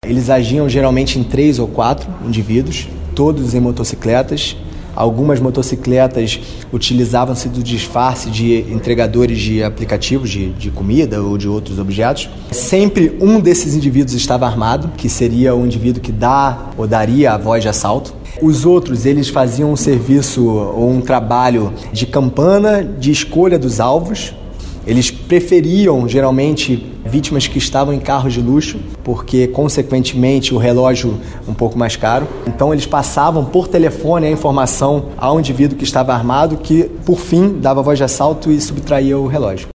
Eles agiam geralmente em 3 ou 4 indivíduos, todos em motocicletas. Algumas motocicletas utilizavam-se do disfarce de entregadores de aplicativos de comida ou de outros objetos. Sempre um desses indivíduos estava armado, que seria o indivíduo que dá ou daria a voz de assalto. Os outros, eles faziam um serviço ou um trabalho de campana, de escolha dos alvos. Eles preferiam, geralmente, vítimas que estavam em carros de luxo, porque, consequentemente, o relógio um pouco mais caro. Então, eles passavam por telefone a informação ao indivíduo que estava armado, que, por fim, dava voz de assalto e subtraía o relógio.